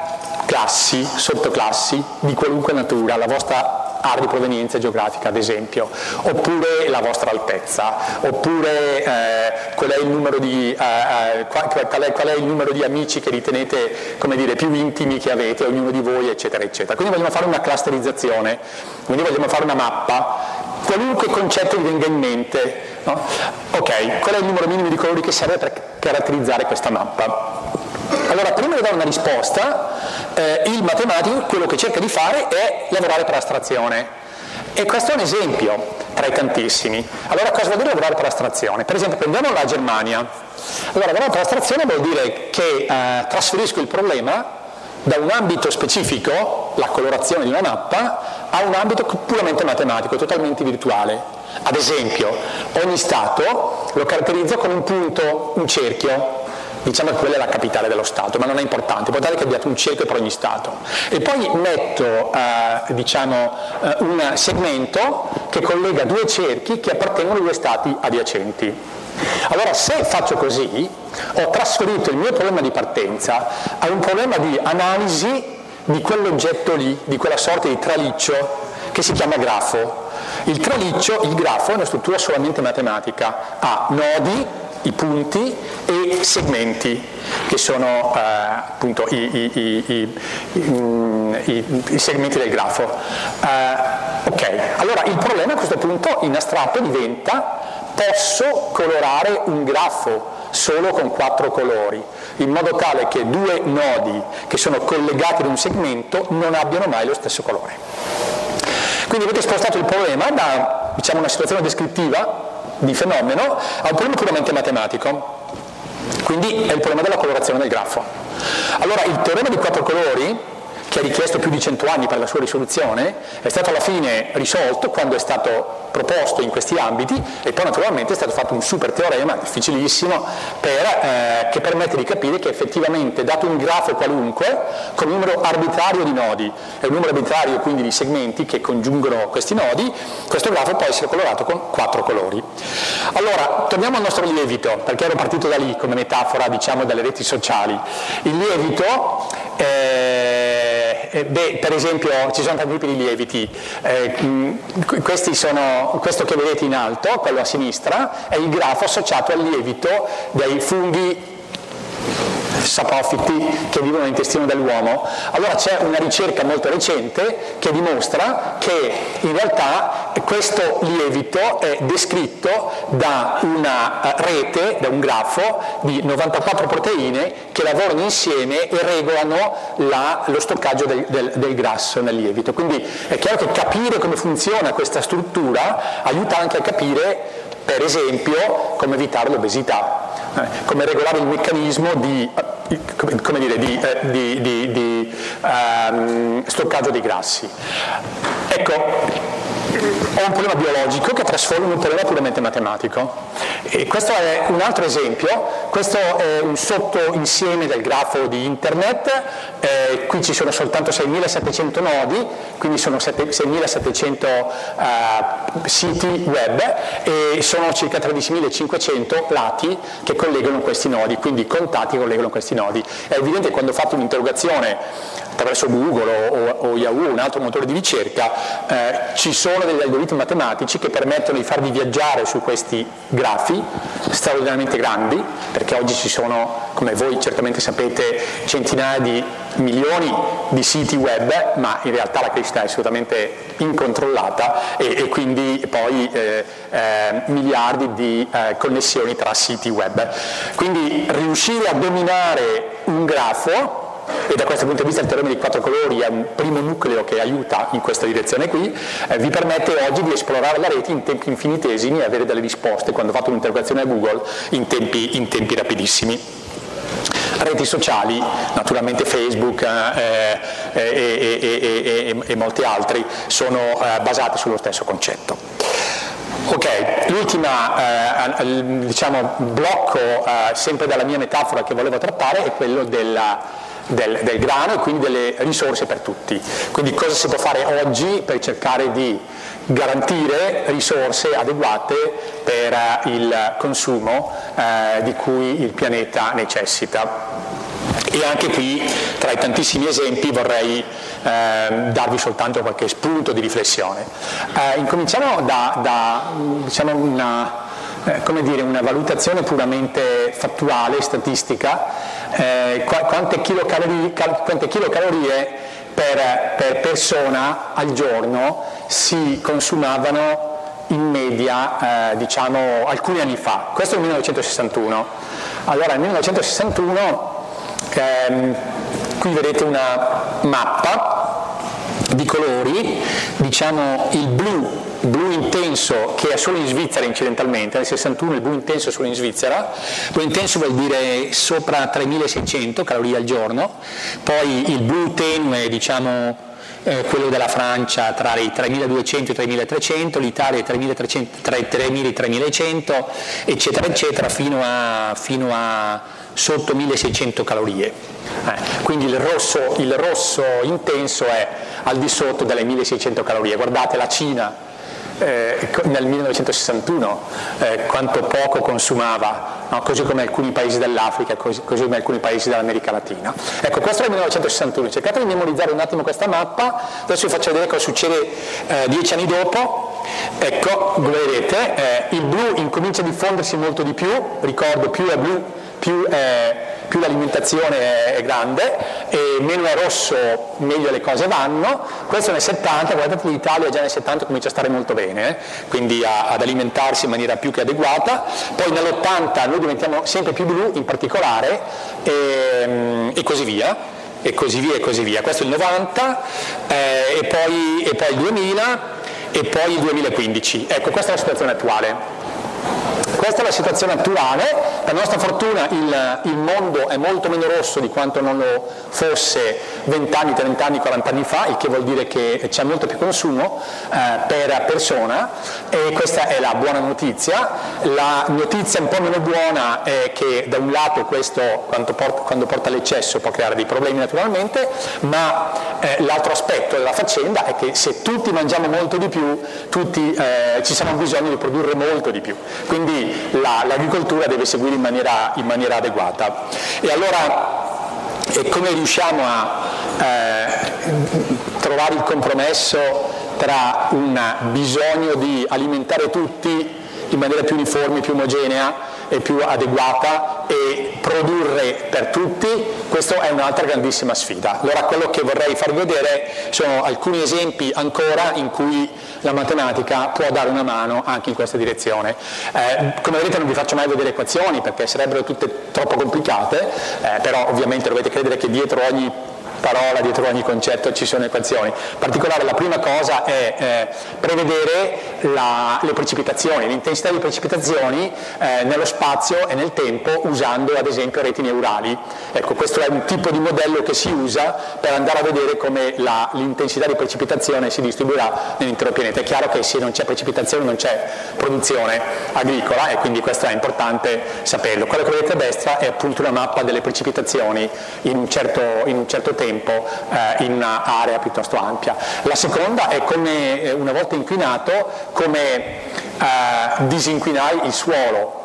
classi, sottoclassi di qualunque natura, la vostra area di provenienza geografica ad esempio, oppure la vostra altezza, oppure eh, qual è il numero di eh, qual, qual, è, qual è il numero di amici che ritenete, come dire, più intimi che avete, ognuno di voi, eccetera eccetera. Quindi vogliamo fare una clusterizzazione, quindi vogliamo fare una mappa, qualunque concetto vi venga in mente, no? Ok, qual è il numero minimo di colori che serve per caratterizzare questa mappa? Allora, prima di dare una risposta, eh, il matematico quello che cerca di fare è lavorare per astrazione. E questo è un esempio tra i tantissimi. Allora, cosa vuol dire lavorare per astrazione? Per esempio, prendiamo la Germania. Allora, lavorare per astrazione vuol dire che eh, trasferisco il problema da un ambito specifico, la colorazione di una mappa, a un ambito puramente matematico, totalmente virtuale. Ad esempio, ogni Stato lo caratterizzo con un punto, un cerchio. Diciamo che quella è la capitale dello Stato, ma non è importante, importante che abbiate un cerchio per ogni Stato. E poi metto eh, diciamo, eh, un segmento che collega due cerchi che appartengono a due Stati adiacenti. Allora, se faccio così, ho trasferito il mio problema di partenza a un problema di analisi di quell'oggetto lì, di quella sorta di traliccio che si chiama grafo. Il traliccio, il grafo, è una struttura solamente matematica, ha nodi, i punti e segmenti, che sono eh, appunto i, i, i, i, i segmenti del grafo. Eh, ok, allora il problema a questo punto in astratto diventa: posso colorare un grafo solo con quattro colori, in modo tale che due nodi che sono collegati ad un segmento non abbiano mai lo stesso colore. Quindi avete spostato il problema da, diciamo, una situazione descrittiva di fenomeno a un problema puramente matematico, quindi è il problema della colorazione del grafo. Allora, il teorema di quattro colori, che ha richiesto più di cento anni per la sua risoluzione, è stato alla fine risolto quando è stato proposto in questi ambiti, e poi naturalmente è stato fatto un super teorema, difficilissimo, per, eh, che permette di capire che effettivamente, dato un grafo qualunque, con un numero arbitrario di nodi e un numero arbitrario quindi di segmenti che congiungono questi nodi, questo grafo può essere colorato con quattro colori. Allora, torniamo al nostro lievito, perché ero partito da lì come metafora, diciamo, dalle reti sociali. Il lievito, eh, eh, beh, per esempio, ci sono tanti tipi di lieviti. Eh, questi sono Questo che vedete in alto, quello a sinistra, è il grafo associato al lievito dei funghi sapofiti che vivono nell'intestino dell'uomo. Allora c'è una ricerca molto recente che dimostra che in realtà questo lievito è descritto da una rete, da un grafo di novantaquattro proteine che lavorano insieme e regolano la, lo stoccaggio del, del, del grasso nel lievito. Quindi è chiaro che capire come funziona questa struttura aiuta anche a capire, per esempio, come evitare l'obesità, eh, come regolare il meccanismo di, come dire, di, eh, di, di, di um, stoccaggio dei grassi. Ecco, ho un problema biologico che trasformo in un problema puramente matematico. E questo è un altro esempio. Questo è un sottoinsieme del grafo di internet. Eh, qui ci sono soltanto seimilasettecento nodi, quindi sono seimilasettecento uh, siti web, e sono circa tredicimilacinquecento lati che collegano questi nodi, quindi contatti che collegano questi nodi. È evidente che quando fate un'interrogazione attraverso Google o, o Yahoo, un altro motore di ricerca, eh, ci sono degli algoritmi matematici che permettono di farvi viaggiare su questi grafi straordinariamente grandi, perché oggi ci sono, come voi certamente sapete, centinaia di milioni di siti web, ma in realtà la crescita è assolutamente incontrollata, e, e quindi poi eh, eh, miliardi di eh, connessioni tra siti web. Quindi riuscire a dominare un grafo, e da questo punto di vista il teorema di quattro colori è un primo nucleo che aiuta in questa direzione qui, eh, vi permette oggi di esplorare la rete in tempi infinitesimi e avere delle risposte, quando fate un'interrogazione a Google, in tempi, in tempi rapidissimi. Reti sociali, naturalmente Facebook eh, eh, e, e, e, e molti altri, sono eh, basate sullo stesso concetto. Ok, l'ultima eh, diciamo, blocco, eh, sempre dalla mia metafora che volevo trattare, è quello della Del, del grano e quindi delle risorse per tutti. Quindi cosa si può fare oggi per cercare di garantire risorse adeguate per il consumo eh, di cui il pianeta necessita. E anche qui, tra i tantissimi esempi, vorrei eh, darvi soltanto qualche spunto di riflessione. Eh, incominciamo da, da diciamo una, eh, come dire, una valutazione puramente fattuale, statistica. Eh, qu- quante kilocalorie, cal- quante kilocalorie per, per persona al giorno si consumavano in media, eh, diciamo, alcuni anni fa. Questo è il millenovecentosessantuno. Allora, nel millenovecentosessantuno, ehm, qui vedete una mappa di colori, diciamo il blu, blu intenso, che è solo in Svizzera incidentalmente, nel sessantuno il blu intenso è solo in Svizzera. Blu intenso vuol dire sopra tremilaseicento calorie al giorno, poi il blu tenue, diciamo, Eh, quello della Francia tra i tremiladuecento e i tremilatrecento, l'Italia tra i tremila e i tremilacento, eccetera eccetera, fino a, fino a sotto milleseicento calorie. Eh, quindi il rosso, il rosso intenso è al di sotto delle milleseicento calorie. Guardate la Cina eh, nel millenovecentosessantuno eh, quanto poco consumava, no? Così come alcuni paesi dell'Africa, così, così come alcuni paesi dell'America Latina. Ecco, questo è il millenovecentosessantuno. Cercate di memorizzare un attimo questa mappa. Adesso vi faccio vedere cosa succede eh, dieci anni dopo. Ecco, vedete, eh, il blu incomincia a diffondersi molto di più, ricordo, più è blu, più è più l'alimentazione è grande, e meno è rosso meglio le cose vanno. Questo nel settanta, guardate l'Italia già nel settanta comincia a stare molto bene, eh? quindi a, ad alimentarsi in maniera più che adeguata. Poi nell'ottanta noi diventiamo sempre più blu in particolare, e, e così via, e così via e così via. Questo è il novanta, eh, e, poi, e poi il duemila, e poi il duemilaquindici. Ecco, questa è la situazione attuale. Questa è la situazione attuale. Per nostra fortuna il, il mondo è molto meno rosso di quanto non lo fosse vent'anni, trent'anni, quarant'anni fa, il che vuol dire che c'è molto più consumo eh, per persona, e questa è la buona notizia. La notizia un po' meno buona è che da un lato questo, quando porta, quando porta all'eccesso, può creare dei problemi naturalmente, ma eh, l'altro aspetto della faccenda è che se tutti mangiamo molto di più, tutti, eh, ci sarà bisogno di produrre molto di più. Quindi la, l'agricoltura deve seguire in maniera, in maniera adeguata. E allora e come riusciamo a eh, trovare il compromesso tra un bisogno di alimentare tutti in maniera più uniforme, più omogenea e più adeguata, e produrre per tutti? Questa è un'altra grandissima sfida. Allora quello che vorrei farvi vedere sono alcuni esempi ancora in cui la matematica può dare una mano anche in questa direzione. Eh, come vedete non vi faccio mai vedere equazioni perché sarebbero tutte troppo complicate, eh, però ovviamente dovete credere che dietro ogni parola, dietro ogni concetto ci sono equazioni. In particolare la prima cosa è eh, prevedere la, le precipitazioni, l'intensità di precipitazioni eh, nello spazio e nel tempo usando ad esempio reti neurali. Ecco, questo è un tipo di modello che si usa per andare a vedere come la, l'intensità di precipitazione si distribuirà nell'intero pianeta. È chiaro che se non c'è precipitazione non c'è produzione agricola, e quindi questo è importante saperlo. Quello che vedete a destra è appunto una mappa delle precipitazioni in un certo, in un certo tempo, eh, in un'area piuttosto ampia. La seconda è come, eh, una volta inquinato, come eh, disinquinare il suolo,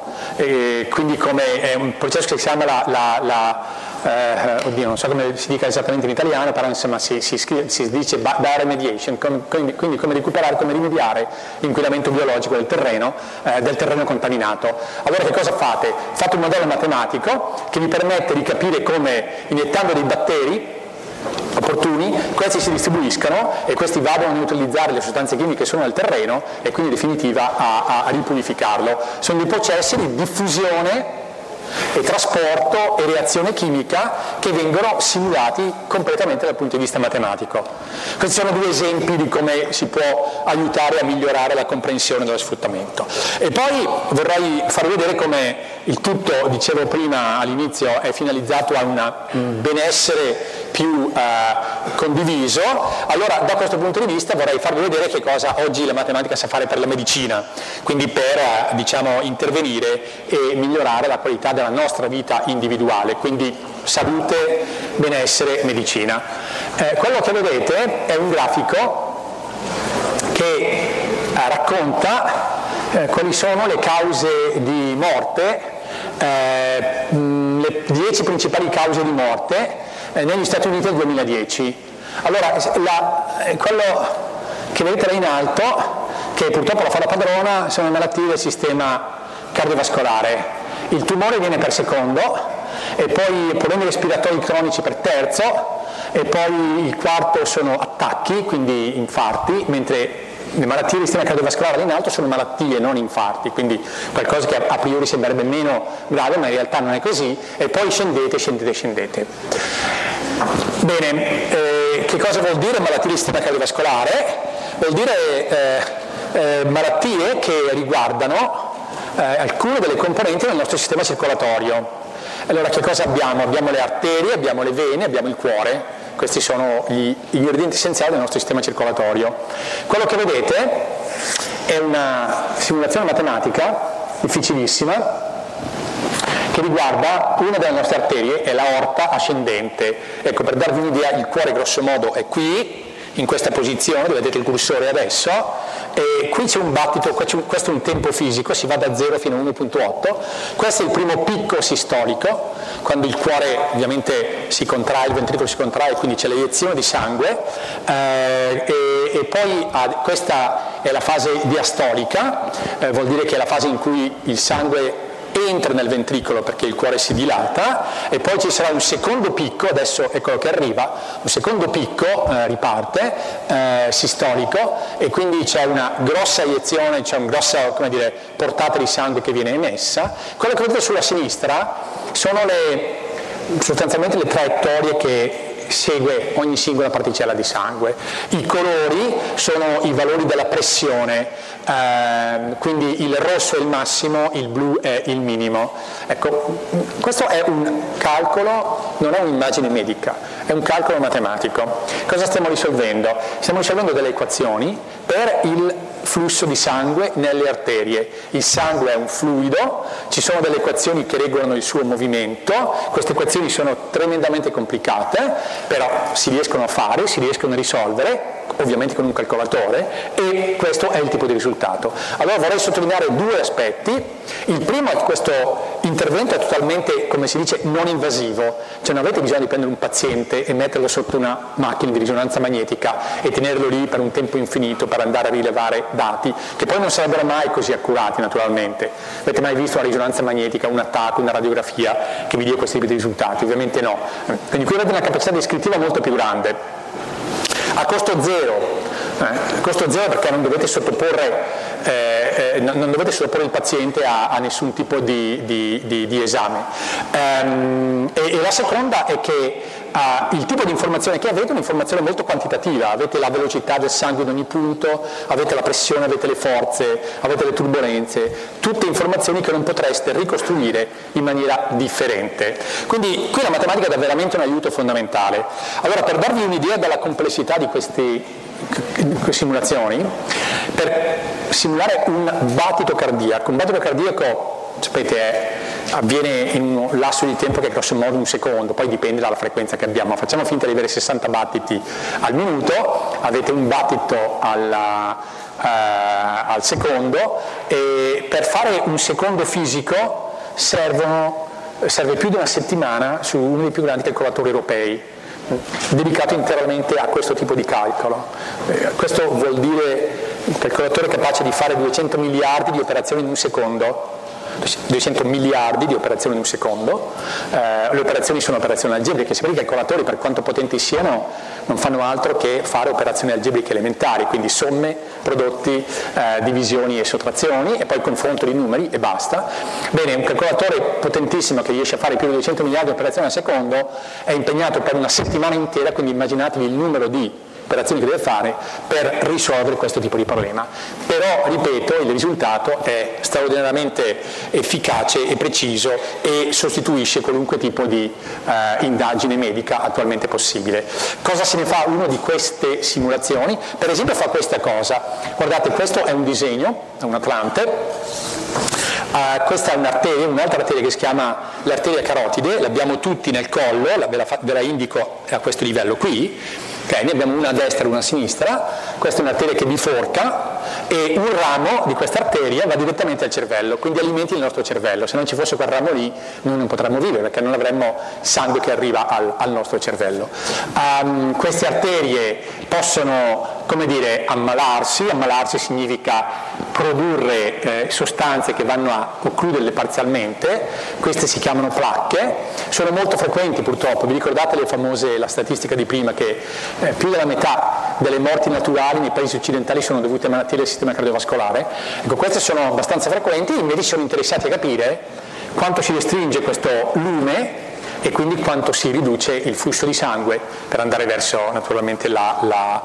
e quindi come è un processo che si chiama la, la, la eh, oddio, non so come si dica esattamente in italiano, però insomma si, si, scrive, si dice bioremediation, quindi, quindi come recuperare, come rimediare l'inquinamento biologico del terreno, eh, del terreno contaminato. Allora che cosa fate? Fate un modello matematico che vi permette di capire come, iniettando dei batteri opportuni, questi si distribuiscano e questi vadano a neutralizzare le sostanze chimiche che sono nel terreno e quindi in definitiva a, a ripurificarlo. Sono dei processi di diffusione e trasporto e reazione chimica che vengono simulati completamente dal punto di vista matematico. Questi sono due esempi di come si può aiutare a migliorare la comprensione dello sfruttamento. E poi vorrei farvi vedere come il tutto, dicevo prima all'inizio, è finalizzato a un benessere più eh, condiviso. Allora da questo punto di vista vorrei farvi vedere che cosa oggi la matematica sa fare per la medicina, quindi per eh, diciamo, intervenire e migliorare la qualità della nostra vita individuale, quindi salute, benessere, medicina. Eh, quello che vedete è un grafico che eh, racconta eh, quali sono le cause di morte eh, le dieci principali cause di morte eh, negli Stati Uniti del duemiladieci. Allora, la, quello che vedete là in alto, che purtroppo la fa la padrona, sono le malattie del sistema cardiovascolare. Il tumore viene per secondo, e poi problemi respiratori cronici per terzo, e poi il quarto sono attacchi, quindi infarti, mentre le malattie del sistema cardiovascolare in alto sono malattie, non infarti, quindi qualcosa che a priori sembrerebbe meno grave, ma in realtà non è così, e poi scendete, scendete, scendete. Bene, eh, che cosa vuol dire malattie del sistema cardiovascolare? Vuol dire eh, eh, malattie che riguardano eh, alcune delle componenti del nostro sistema circolatorio. Allora, che cosa abbiamo? Abbiamo le arterie, abbiamo le vene, abbiamo il cuore. Questi sono gli ingredienti essenziali del nostro sistema circolatorio. Quello che vedete è una simulazione matematica difficilissima che riguarda una delle nostre arterie, è l'aorta ascendente. Ecco, per darvi un'idea, il cuore grosso modo è qui, in questa posizione, dove vedete il cursore adesso, e qui c'è un battito, questo è un tempo fisico, si va da zero fino a uno virgola otto, questo è il primo picco sistolico, quando il cuore ovviamente si contrae, il ventricolo si contrae, quindi c'è l'eiezione di sangue, eh, e, e poi ah, questa è la fase diastolica, eh, vuol dire che è la fase in cui il sangue entra nel ventricolo perché il cuore si dilata, e poi ci sarà un secondo picco, adesso è quello che arriva, un secondo picco eh, riparte, eh, sistolico, e quindi c'è una grossa eiezione, c'è una grossa, come dire, portata di sangue che viene emessa. Quello che vedete sulla sinistra sono le, sostanzialmente le traiettorie che segue ogni singola particella di sangue. I colori sono i valori della pressione, eh, quindi il rosso è il massimo, il blu è il minimo. Ecco, questo è un calcolo, non è un'immagine medica, è un calcolo matematico. Cosa stiamo risolvendo? Stiamo risolvendo delle equazioni per il flusso di sangue nelle arterie. Il sangue è un fluido, ci sono delle equazioni che regolano il suo movimento, queste equazioni sono tremendamente complicate, però si riescono a fare, si riescono a risolvere, ovviamente con un calcolatore, e questo è il tipo di risultato. Allora vorrei sottolineare due aspetti. Il primo è che questo intervento è totalmente, come si dice, non invasivo, cioè non avete bisogno di prendere un paziente e metterlo sotto una macchina di risonanza magnetica e tenerlo lì per un tempo infinito per andare a rilevare dati, che poi non sarebbero mai così accurati naturalmente. Avete mai visto una risonanza magnetica, un attacco, una radiografia che vi dia questi tipi di risultati? Ovviamente no. Quindi qui avete una capacità descrittiva molto più grande. A costo zero, eh, a costo zero perché non dovete sottoporre, eh, eh, non dovete sottoporre il paziente a, a nessun tipo di, di, di, di esame. Ehm, e, e la seconda è che Uh, il tipo di informazione che avete è un'informazione molto quantitativa, avete la velocità del sangue in ogni punto, avete la pressione, avete le forze, avete le turbolenze, tutte informazioni che non potreste ricostruire in maniera differente. Quindi qui la matematica dà veramente un aiuto fondamentale. Allora, per darvi un'idea della complessità di queste simulazioni, per simulare un battito cardiaco, un battito cardiaco, sapete, è avviene in un lasso di tempo che è grosso modo un secondo, poi dipende dalla frequenza che abbiamo. Facciamo finta di avere sessanta battiti al minuto, avete un battito alla, eh, al secondo, e per fare un secondo fisico servono, serve più di una settimana su uno dei più grandi calcolatori europei, dedicato interamente a questo tipo di calcolo. Eh, questo vuol dire un calcolatore capace di fare duecento miliardi di operazioni in un secondo, duecento miliardi di operazioni in un secondo. Eh, le operazioni sono operazioni algebriche, sempre i calcolatori, per quanto potenti siano, non fanno altro che fare operazioni algebriche elementari, quindi somme, prodotti, eh, divisioni e sottrazioni, e poi confronto di numeri e basta. Bene, un calcolatore potentissimo che riesce a fare più di duecento miliardi di operazioni al secondo è impegnato per una settimana intera, quindi immaginatevi il numero di operazioni che deve fare per risolvere questo tipo di problema. Però, ripeto, il risultato è straordinariamente efficace e preciso e sostituisce qualunque tipo di eh, indagine medica attualmente possibile. Cosa se ne fa uno di queste simulazioni? Per esempio fa questa cosa. Guardate, questo è un disegno, è un atlante. Uh, questa è un'arteria, un'altra arteria che si chiama l'arteria carotide, l'abbiamo tutti nel collo, la, ve, la, ve la indico a questo livello qui. Okay, ne abbiamo una a destra e una a sinistra, questa è un'arteria che biforca e un ramo di questa arteria va direttamente al cervello, quindi alimenti il nostro cervello. Se non ci fosse quel ramo lì noi non potremmo vivere perché non avremmo sangue che arriva al, al nostro cervello. Um, queste arterie possono, come dire, ammalarsi, ammalarsi significa produrre eh, sostanze che vanno a occluderle parzialmente, queste si chiamano placche, sono molto frequenti purtroppo, vi ricordate le famose, la statistica di prima che eh, più della metà delle morti naturali nei paesi occidentali sono dovute a malattie del sistema cardiovascolare? Ecco, queste sono abbastanza frequenti, i medici sono interessati a capire quanto si restringe questo lume e quindi quanto si riduce il flusso di sangue per andare verso naturalmente la, la,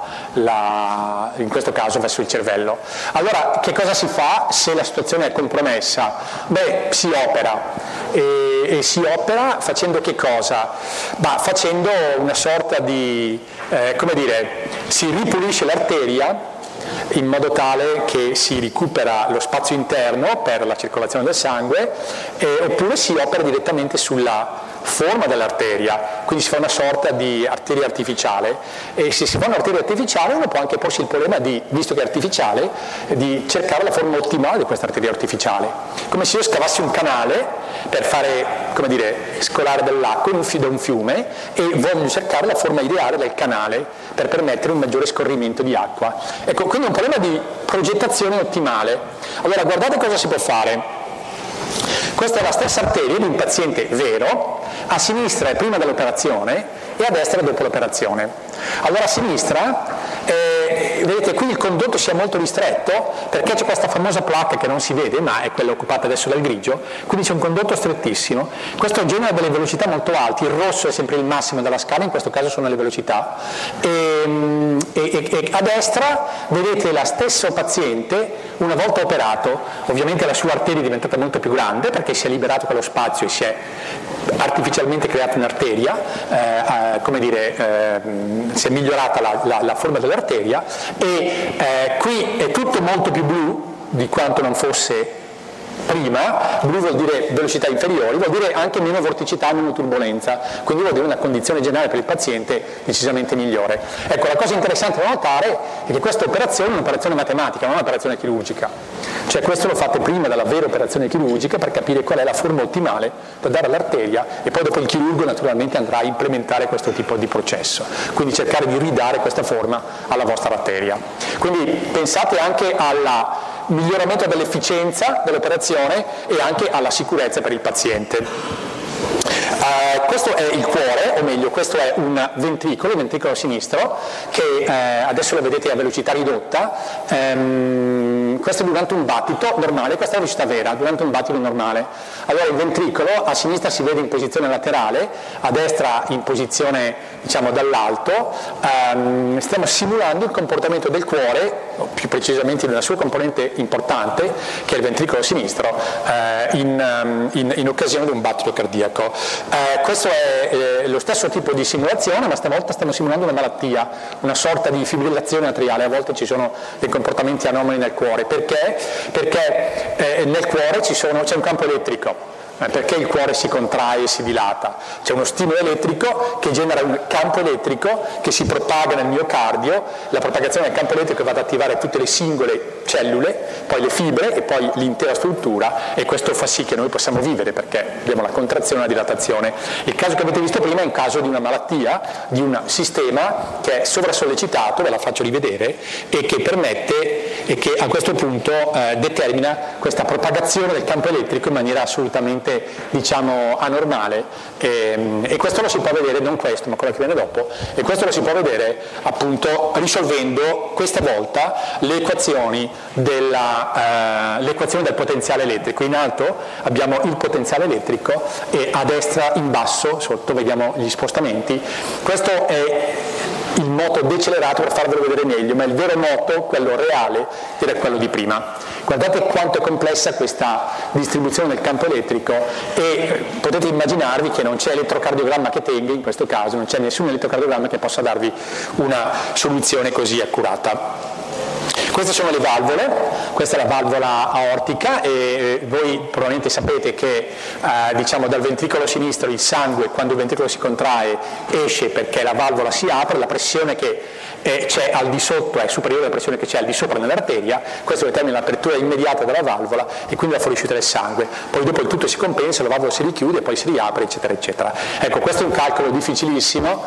la, in questo caso verso il cervello. Allora che cosa si fa se la situazione è compromessa? Beh, si opera e, e si opera facendo che cosa? Bah, facendo una sorta di, eh, come dire, si ripulisce l'arteria in modo tale che si recupera lo spazio interno per la circolazione del sangue, eh, oppure si opera direttamente sulla forma dell'arteria, quindi si fa una sorta di arteria artificiale, e se si fa un'arteria artificiale uno può anche porsi il problema di, visto che è artificiale, di cercare la forma ottimale di questa arteria artificiale, come se io scavassi un canale per fare, come dire, scolare dell'acqua da un fiume e voglio cercare la forma ideale del canale per permettere un maggiore scorrimento di acqua. Ecco, quindi è un problema di progettazione ottimale. Allora guardate cosa si può fare. Questa è la stessa arteria di un paziente vero, a sinistra è prima dell'operazione e a destra è dopo l'operazione. Allora a sinistra, eh, vedete qui il condotto sia molto ristretto perché c'è questa famosa placca che non si vede ma è quella occupata adesso dal grigio, quindi c'è un condotto strettissimo, questo genera delle velocità molto alte, il rosso è sempre il massimo della scala, in questo caso sono le velocità, e, e, e a destra vedete la stesso paziente una volta operato, ovviamente la sua arteria è diventata molto più grande perché si è liberato quello spazio e si è artificialmente creata un'arteria, eh, eh, come dire, eh, si è migliorata la, la, la forma dell'arteria e eh, qui è tutto molto più blu di quanto non fosse prima. Blu vuol dire velocità inferiori, vuol dire anche meno vorticità, meno turbolenza, quindi vuol dire una condizione generale per il paziente decisamente migliore. Ecco, la cosa interessante da notare è che questa operazione è un'operazione matematica, non un'operazione chirurgica, cioè questo lo fate prima della vera operazione chirurgica per capire qual è la forma ottimale da dare all'arteria e poi dopo il chirurgo naturalmente andrà a implementare questo tipo di processo, quindi cercare di ridare questa forma alla vostra arteria. Quindi pensate anche alla miglioramento dell'efficienza dell'operazione e anche alla sicurezza per il paziente. Uh, questo è il cuore, o meglio questo è un ventricolo, il ventricolo sinistro, che eh, adesso lo vedete a velocità ridotta, um, questo è durante un battito normale, questa è la velocità vera, durante un battito normale. Allora il ventricolo a sinistra si vede in posizione laterale, a destra in posizione diciamo dall'alto, um, stiamo simulando il comportamento del cuore, o più precisamente della sua componente importante, che è il ventricolo sinistro, uh, in, um, in, in occasione di un battito cardiaco. Eh, questo è eh, lo stesso tipo di simulazione, ma stavolta stiamo simulando una malattia, una sorta di fibrillazione atriale. A volte ci sono dei comportamenti anomali nel cuore. Perché? Perché eh, nel cuore ci sono, c'è un campo elettrico. Perché il cuore si contrae e si dilata? C'è uno stimolo elettrico che genera un campo elettrico che si propaga nel miocardio, la propagazione del campo elettrico va ad attivare tutte le singole cellule, poi le fibre e poi l'intera struttura, e questo fa sì che noi possiamo vivere perché abbiamo la contrazione e la dilatazione. Il caso che avete visto prima è un caso di una malattia, di un sistema che è sovrasollecitato, ve la faccio rivedere, e che permette e che a questo punto eh, determina questa propagazione del campo elettrico in maniera assolutamente diciamo anormale, e, e questo lo si può vedere, non questo ma quello che viene dopo, e questo lo si può vedere appunto risolvendo questa volta le equazioni, della, eh, le equazioni del potenziale elettrico. In alto abbiamo il potenziale elettrico e a destra in basso sotto vediamo gli spostamenti. Questo è il moto decelerato per farvelo vedere meglio, ma il vero moto, quello reale, era quello di prima. Guardate quanto è complessa questa distribuzione del campo elettrico e potete immaginarvi che non c'è elettrocardiogramma che tenga, in questo caso non c'è nessun elettrocardiogramma che possa darvi una soluzione così accurata. Queste sono le valvole, questa è la valvola aortica e voi probabilmente sapete che eh, diciamo dal ventricolo sinistro il sangue, quando il ventricolo si contrae, esce perché la valvola si apre, la pressione che eh, c'è al di sotto è superiore alla pressione che c'è al di sopra nell'arteria, questo determina l'apertura immediata della valvola e quindi la fuoriuscita del sangue. Poi dopo il tutto si compensa, la valvola si richiude, poi si riapre, eccetera, eccetera. Ecco, questo è un calcolo difficilissimo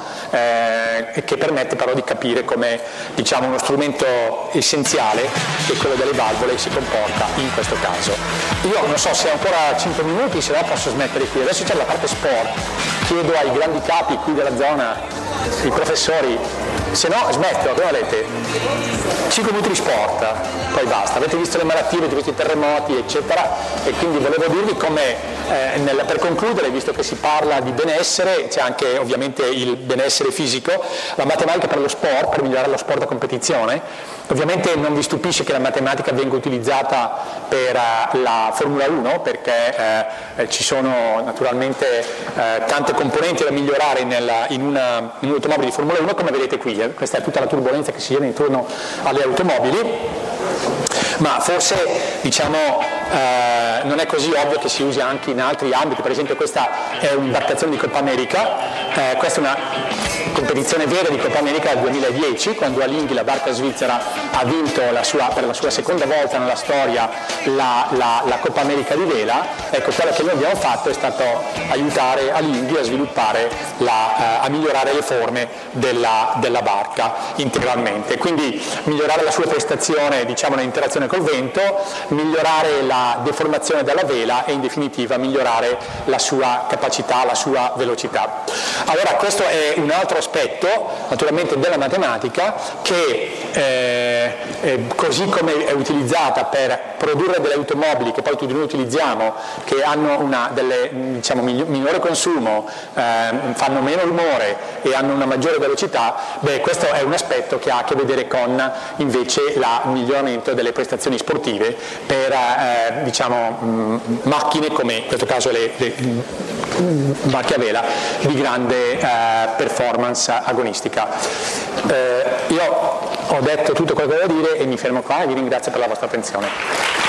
eh, che permette però di capire come diciamo, uno strumento essenziale, che è quello delle valvole, si comporta in questo caso. Io non so se ho ancora cinque minuti, se no posso smettere qui. Adesso c'è la parte sport, chiedo ai grandi capi qui della zona, i professori, se no smetto, come volete? cinque minuti di sport, poi basta. Avete visto le malattie, avete visto i terremoti, eccetera, e quindi volevo dirvi come, eh, nel, per concludere, visto che si parla di benessere, c'è anche ovviamente il benessere fisico, la matematica per lo sport, per migliorare lo sport a competizione. Ovviamente non vi stupisce che la matematica venga utilizzata per uh, la Formula uno, perché eh, ci sono naturalmente eh, tante componenti da migliorare nella, in, una, in un'automobile di Formula uno, come vedete qui, eh. Questa è tutta la turbolenza che si gira intorno alle automobili. Ma forse diciamo, eh, non è così ovvio che si usi anche in altri ambiti. Per esempio questa è un'imbarcazione di Coppa America, eh, questa è una competizione vera di Coppa America del duemiladieci, quando Alinghi, la barca svizzera, ha vinto la sua, per la sua seconda volta nella storia la, la, la Coppa America di vela. Ecco, quello che noi abbiamo fatto è stato aiutare Alinghi a sviluppare, la, eh, a migliorare le forme della, della barca integralmente, quindi migliorare la sua prestazione, diciamo, nell'interazione col vento, migliorare la deformazione della vela e in definitiva migliorare la sua capacità, la sua velocità. Allora questo è un altro aspetto naturalmente della matematica che eh, eh, così come è utilizzata per produrre delle automobili che poi tutti noi utilizziamo, che hanno una, delle, diciamo, minore consumo, eh, fanno meno rumore e hanno una maggiore velocità, beh, questo è un aspetto che ha a che vedere con invece il miglioramento delle prestazioni sportive per eh, diciamo, mh, macchine come in questo caso le, le barche a vela di grande eh, performance agonistica. Eh, io ho detto tutto quello che volevo dire e mi fermo qua e vi ringrazio per la vostra attenzione.